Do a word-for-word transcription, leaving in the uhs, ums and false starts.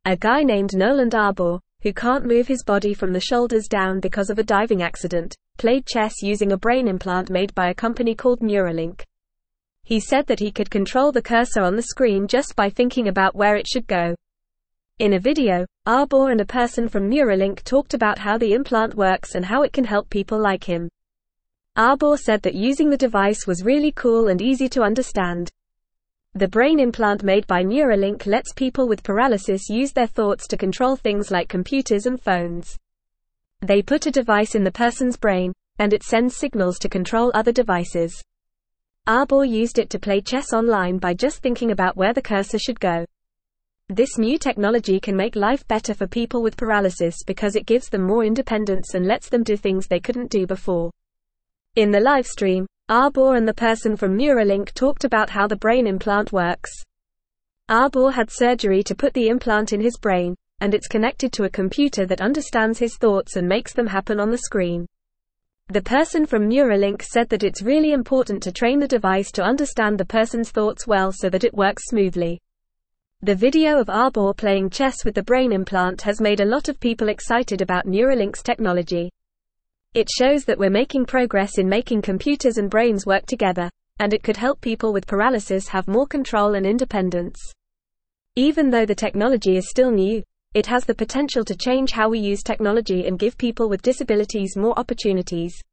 A guy named Noland Arbor, who can't move his body from the shoulders down because of a diving accident, played chess using a brain implant made by a company called Neuralink. He said that he could control the cursor on the screen just by thinking about where it should go. In a video, Arbor and a person from Neuralink talked about how the implant works and how it can help people like him. Arbor said that using the device was really cool and easy to understand. The brain implant made by Neuralink lets people with paralysis use their thoughts to control things like computers and phones. They put a device in the person's brain, and it sends signals to control other devices. Arbor used it to play chess online by just thinking about where the cursor should go. This new technology can make life better for people with paralysis because it gives them more independence and lets them do things they couldn't do before. In the live stream, Arbor and the person from Neuralink talked about how the brain implant works. Arbor had surgery to put the implant in his brain, and it's connected to a computer that understands his thoughts and makes them happen on the screen. The person from Neuralink said that it's really important to train the device to understand the person's thoughts well so that it works smoothly. The video of Arbor playing chess with the brain implant has made a lot of people excited about Neuralink's technology. It shows that we're making progress in making computers and brains work together, and it could help people with paralysis have more control and independence. Even though the technology is still new, it has the potential to change how we use technology and give people with disabilities more opportunities.